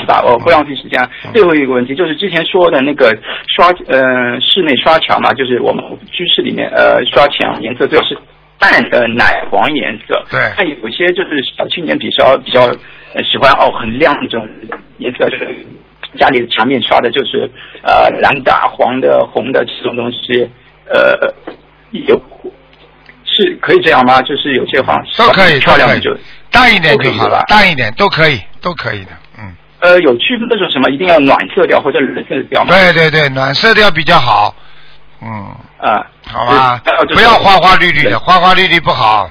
吧，我不浪费时间。最后一个问题就是之前说的那个室内刷墙嘛，就是我们居室里面刷墙颜色最好是淡的奶黄颜色。 对。 那有些就是小青年比较喜欢很亮这种颜色，就是家里的墙面刷的就是蓝的、黄的、红的这种东西，是可以这样吗？就是有些好像都可以， 漂亮的就淡一点就好了，淡一点都可以的， 有区分那种什么一定要暖色调或者冷色调吗？ 对，暖色调比较好，好吧，不要花花绿绿的，花花绿绿不好。